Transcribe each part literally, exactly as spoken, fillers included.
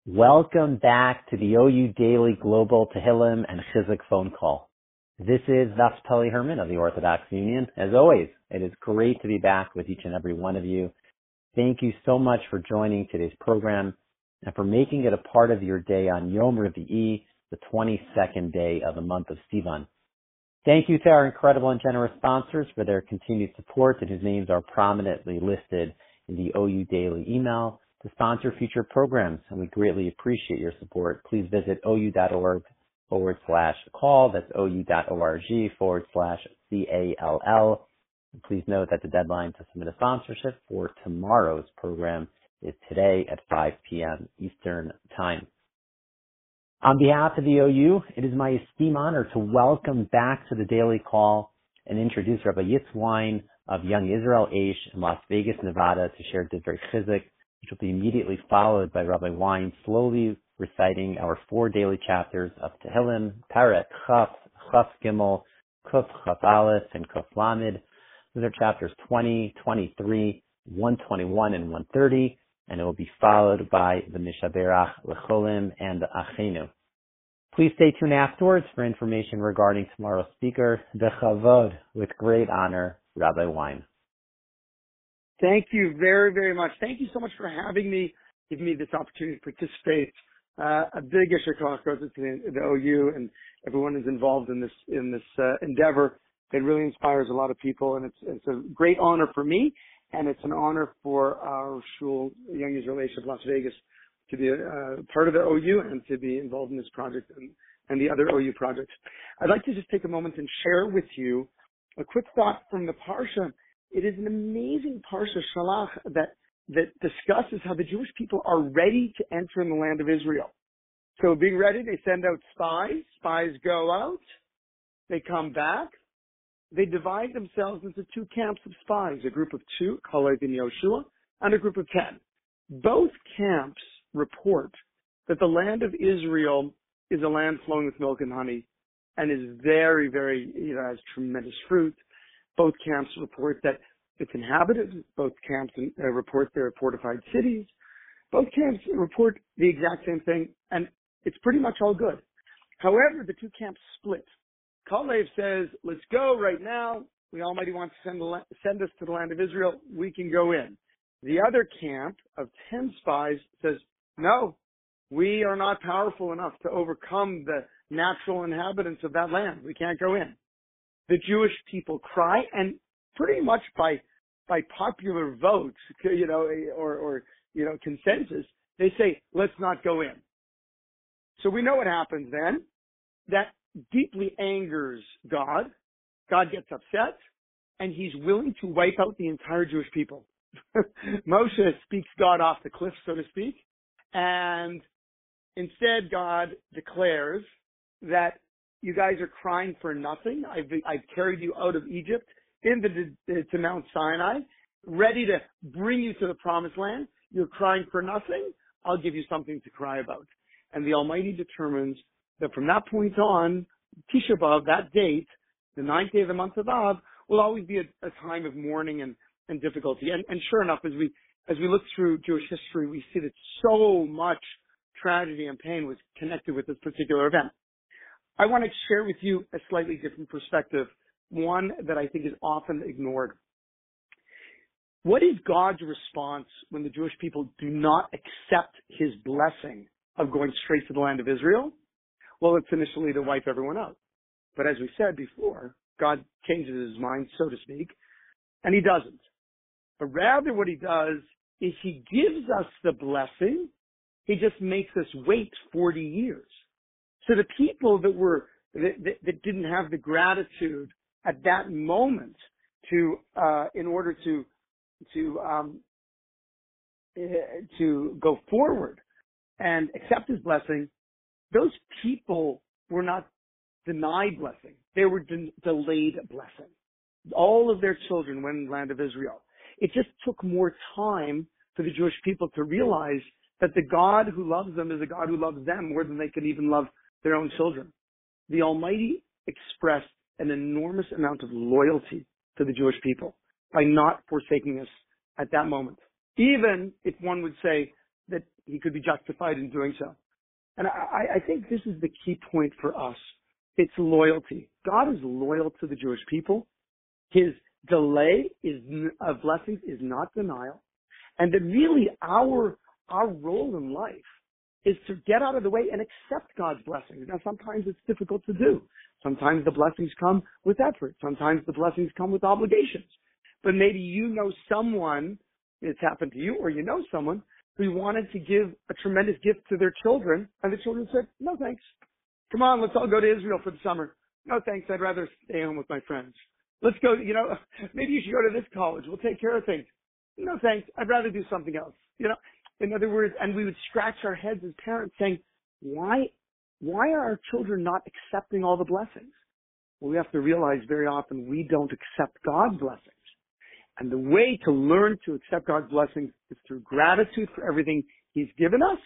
Welcome back to the O U Daily Global Tehillim and Chizuk phone call. This is Naftali Herman of the Orthodox Union. As always, it is great to be back with each and every one of you. Thank you so much for joining today's program and for making it a part of your day on Yom Revi'i, the twenty-second day of the month of Sivan. Thank you to our incredible and generous sponsors for their continued support and whose names are prominently listed in the O U Daily email to sponsor future programs, and we greatly appreciate your support. Please visit ou.org forward slash call. That's ou.org forward slash C-A-L-L. And please note that the deadline to submit a sponsorship for tomorrow's program is today at five p.m. Eastern Time. On behalf of the O U, it is my esteemed honor to welcome back to the Daily Call and introduce Rabbi Yitz Wein of Young Israel Aish in Las Vegas, Nevada, to share Divrei Chizuk, which will be immediately followed by Rabbi Wein slowly reciting our four daily chapters of Tehillim, Perek Chaf, Chaf Gimel, Kuf Chaf Aleph, and Kuf Lamed. Those are chapters twenty, twenty-three, one twenty-one, and one thirty, and it will be followed by the Mishaberach Lecholim and the Achenu. Please stay tuned afterwards for information regarding tomorrow's speaker, Bechavod, with great honor, Rabbi Wein. Thank you very, very much. Thank you so much for having me, giving me this opportunity to participate. Uh, a big issue goes to the, the O U and everyone who's involved in this in this uh, endeavor. It really inspires a lot of people, and it's it's a great honor for me, and it's an honor for our shul, Young Israel Aish of Las Vegas, to be uh, part of the O U and to be involved in this project and, and the other O U projects. I'd like to just take a moment and share with you a quick thought from the Parsha. It is an amazing Parsha Shalach that, that discusses how the Jewish people are ready to enter in the land of Israel. So being ready, they send out spies. Spies go out. They come back. They divide themselves into two camps of spies, a group of two, Caleb and Yoshua, and a group of ten. Both camps report that the land of Israel is a land flowing with milk and honey and is very, very, you know, has tremendous fruit. Both camps report that it's inhabited. Both camps uh, report their fortified cities. Both camps report the exact same thing, and it's pretty much all good. However, the two camps split. Kalev says, let's go right now. The Almighty wants to send, the, send us to the land of Israel. We can go in. The other camp of ten spies says, no, we are not powerful enough to overcome the natural inhabitants of that land. We can't go in. The Jewish people cry, and pretty much by by popular vote, you know, or, or you know, consensus, they say, let's not go in. So we know what happens then. That deeply angers God. God gets upset, and he's willing to wipe out the entire Jewish people. Moshe speaks God off the cliff, so to speak, and instead God declares that you guys are crying for nothing. I've, I've carried you out of Egypt into the, to Mount Sinai, ready to bring you to the promised land. You're crying for nothing. I'll give you something to cry about. And the Almighty determines that from that point on, Tisha B'Av, that date, the ninth day of the month of Av, will always be a, a time of mourning and, and difficulty. And, and sure enough, as we as we look through Jewish history, we see that so much tragedy and pain was connected with this particular event. I want to share with you a slightly different perspective, one that I think is often ignored. What is God's response when the Jewish people do not accept his blessing of going straight to the land of Israel? Well, it's initially to wipe everyone out. But as we said before, God changes his mind, so to speak, and he doesn't. But rather what he does is he gives us the blessing. He just makes us wait forty years. So the people that were that, that, that didn't have the gratitude at that moment to uh, in order to to um, to go forward and accept his blessing, those people were not denied blessing; they were de- delayed blessing. All of their children went in the land of Israel. It just took more time for the Jewish people to realize that the God who loves them is a God who loves them more than they could even love their own children. The Almighty expressed an enormous amount of loyalty to the Jewish people by not forsaking us at that moment. Even if one would say that he could be justified in doing so. And I, I think this is the key point for us. It's loyalty. God is loyal to the Jewish people. His delay is, of blessings is not denial. And that really our, our role in life is to get out of the way and accept God's blessings. Now, sometimes it's difficult to do. Sometimes the blessings come with effort. Sometimes the blessings come with obligations. But maybe you know someone, it's happened to you, or you know someone who wanted to give a tremendous gift to their children, and the children said, no thanks. Come on, let's all go to Israel for the summer. No thanks, I'd rather stay home with my friends. Let's go, you know, maybe you should go to this college. We'll take care of things. No thanks, I'd rather do something else. You know, in other words, and we would scratch our heads as parents saying, why, why are our children not accepting all the blessings? Well, we have to realize very often we don't accept God's blessings. And the way to learn to accept God's blessings is through gratitude for everything He's given us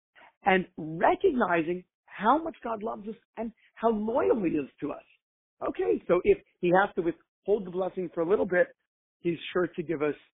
and recognizing how much God loves us and how loyal He is to us. Okay, so if He has to withhold the blessing for a little bit, He's sure to give us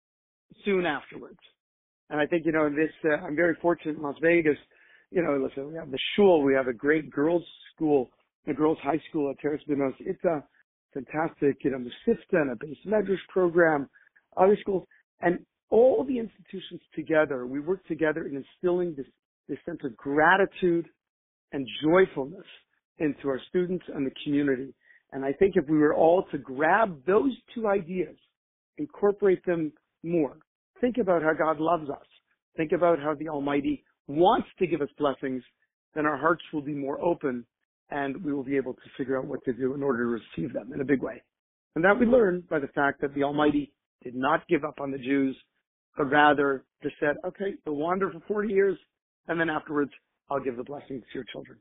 soon afterwards. And I think, you know, in this, uh, I'm very fortunate in Las Vegas. You know, listen, we have the shul, we have a great girls' school, a girls' high school at Teres Benos. It's a fantastic, you know, Mesivta and a base medrash program, other schools, and all the institutions together, we work together in instilling this, this sense of gratitude and joyfulness into our students and the community. And I think if we were all to grab those two ideas, incorporate them more, think about how God loves us, think about how the Almighty wants to give us blessings, then our hearts will be more open and we will be able to figure out what to do in order to receive them in a big way. And that we learn by the fact that the Almighty did not give up on the Jews, but rather just said, okay, you'll wander for forty years, and then afterwards, I'll give the blessings to your children.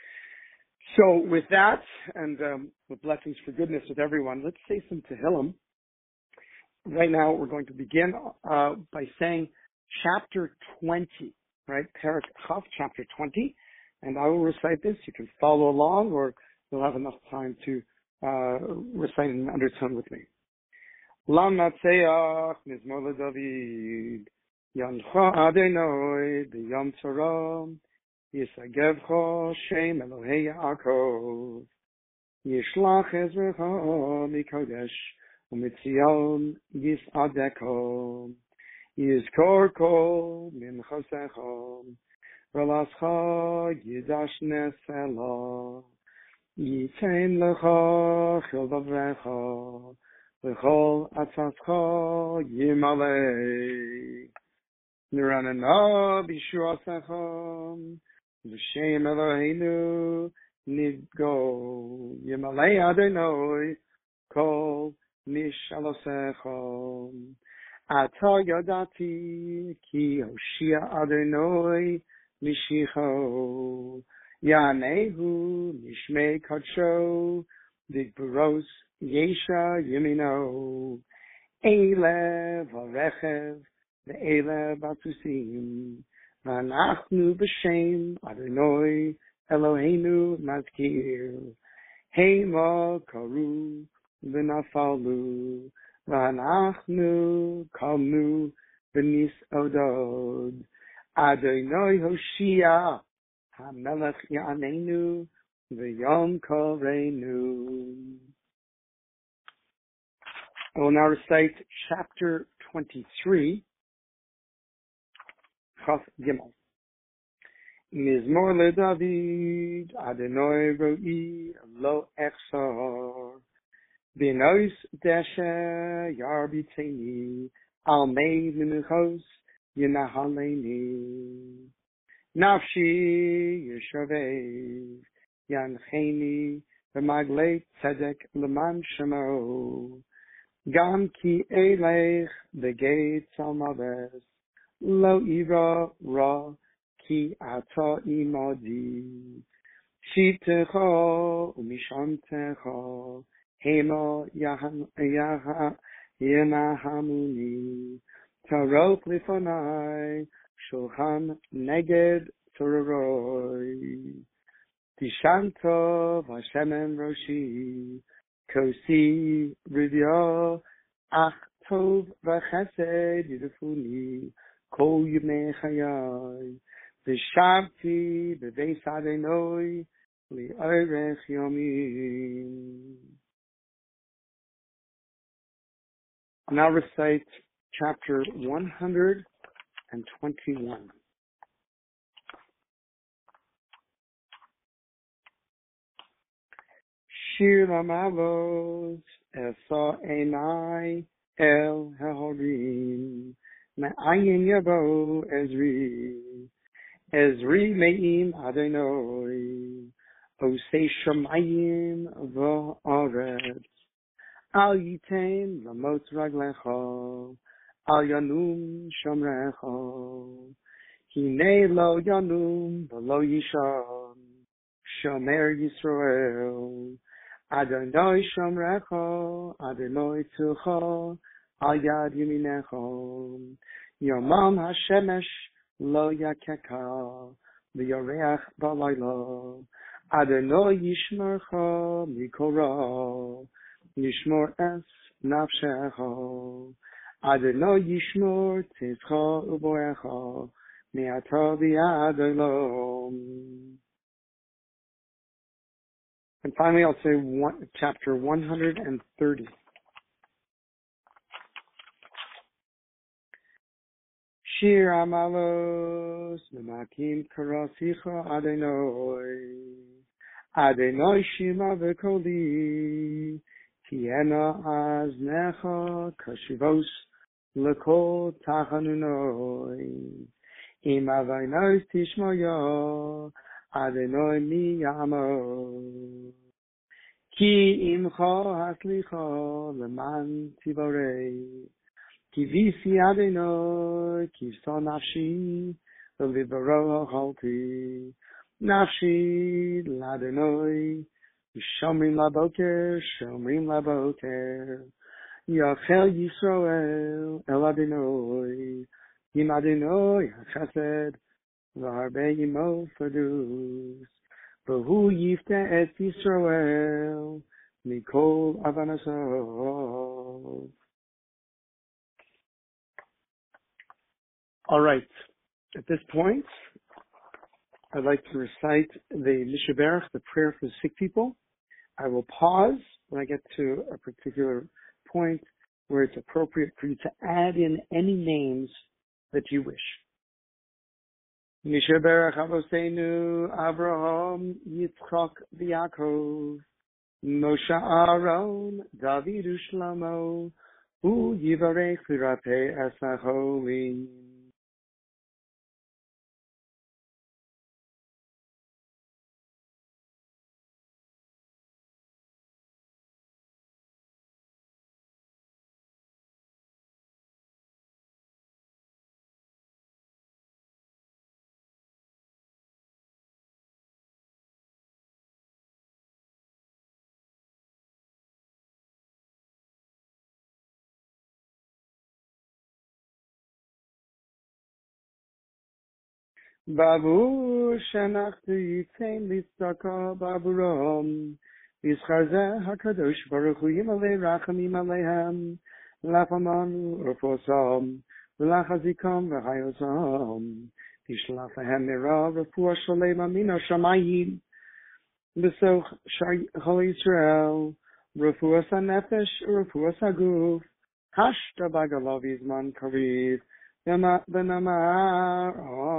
So with that, and um, with blessings for goodness with everyone, let's say some Tehillim. Right now, we're going to begin uh, by saying chapter twenty, right? Perek Chaf, chapter twenty. And I will recite this. You can follow along, or you'll have enough time to uh, recite in undertone with me. Lam Natseach Mizmor LeDavid Yancha Adonai B'Yom Tzara Yisagevcha Shem Elohei Yaakov Yishlach Ezrecha Mikodesh U'Mitzion Yisadeko Yizkor Kol Minchosecha Velascha Yidash Nesela Yitain Lecha Childavrecha V'chol Atzascha Yimalei Niranana B'Shuasecha V'Shem Eloheinu Nidgo Yimalei Adonai Kol Mishalosecha Ata Yodati Ki Hoshia Adonai Mishicho Yanehu Mishmei Kadsho Digburos Yesha Yemino Eile Varechev Ve'ele Batusim Vanachnu B'Shem Adonai Eloheinu Mazkir Hema Karu V'Nafalu Vanachnu Kamnu V'Nis Odod Adonai Hoshia HaMelech Ya'anenu V'Yom Koreinu. I will now recite chapter twenty-three, Chaf Gimel. Mizmor LeDavid Adonai Ro'i Lo Echsar B'Nois Deshe Yarbiteni Al Mei Minuchos Yenahaleni Nafshi Yeshavev Yancheni B'Maglei Tzedek L'man Shemo Gam Ki Elech B'Geit Salmaves Lo Ira Ra Ki Ata Imadi Shitecha Umishantecha Hema Yahan Yaha Yenahamuni Tarot Lifonai Shulchan Neged Tororoi Tishanto Vashemen Roshi Kosi Rivya Ach Tov Vachesed Yidufuni kol yimei chayai, v'shavti b'beis Adonai li'orech yomim. I'll now recite chapter one hundred twenty-one. Shir Amavos Esa Einai El Hahorim Me'ayin Yavo Ezri Ezri Me'im Adonai Osei Shamayim V'Aretz Al Yitain Lamot Raglecha Al Yanum Shomrecha Hinei Lo Yanum V'Lo Yisham Shomer Yisrael Adonai Shomrecha, Adonai Tzucha, Al Yad Yeminecha, Yomam HaShemesh Lo Yakeka, V'Yoreach B'Layla, Adonai Yishmercha Mikora, Yishmor Es Nafshecha, Adonai Yishmor Tzidcha Uboecha, Me'ata V'Yad Olam. And finally, I'll say one, chapter one hundred thirty. Shir Amalos Memakim Karasicha Adonai Adonai Shima V'Koli Tiena Aznecha Kashivos L'Kol Tachanunoi Im Avainos Tishmoya Adonai mi yamo ki imcha haslicha leman tivorei ki visi Adonai ki so nafshi v'libaro halti nafshi l'Adonai shomrim laboker shomrim laboker yachel Yisrael el Adonai im Adonai chesed V'harbe yimo fadus, v'hu yifte et Yisrael, mikol avanasov. All right. At this point, I'd like to recite the Mishaberach, the prayer for the sick people. I will pause when I get to a particular point where it's appropriate for you to add in any names that you wish. Mishaberach Avoseinu Avraham Yitzchak V'Yakov Moshe Aaron David Ushlomo Hu Yivarech V'Rapeh Esacholim. Babu Shanachtu Yitzim Litzaka Baburam Yischarzeh HaKadosh Baruch Hu Yimalei Rachamim Aleihem Lafamanu Rufosam V'lachazikam V'chayosam Tishlach Lahem Mira Refuah Shalema Mina Shamayim B'soch Chol Yisrael Refuah HaNefesh Refuah HaGuf Hashta Bagalav Yizman Kariv Amen.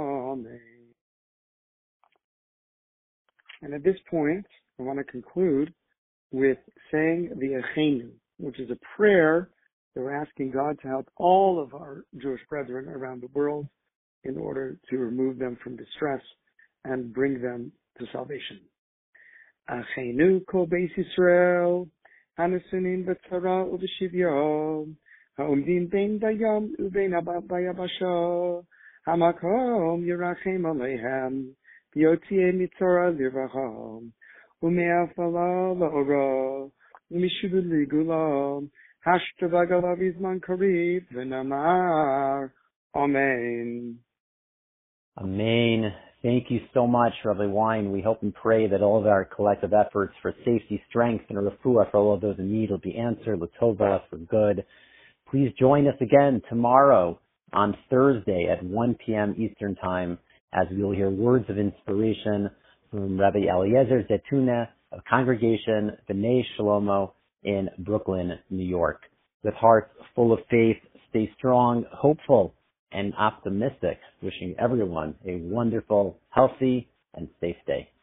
And at this point, I want to conclude with saying the Echenu, which is a prayer that we're asking God to help all of our Jewish brethren around the world in order to remove them from distress and bring them to salvation. Echenu kol beis Yisrael, hanesunin b'tzara u'b'shivyon, ha'omdim bein bayam u'bein bayabasha, hamakom yirachem aleihem, v'yotzei mitzora liracham, u'me'afala la'ora, u'mishudu ligula, hashtavagalav izman kariv, v'namar, Amen. Amen. Thank you so much, Rabbi Wein. We hope and pray that all of our collective efforts for safety, strength, and refuah for all of those in need will be answered, l'tova, for good. Please join us again tomorrow on Thursday at one p.m. Eastern Time, as we will hear words of inspiration from Rabbi Eliezer Zeytuna of Congregation B'nai Shlomo in Brooklyn, New York. With hearts full of faith, stay strong, hopeful, and optimistic. Wishing everyone a wonderful, healthy, and safe day.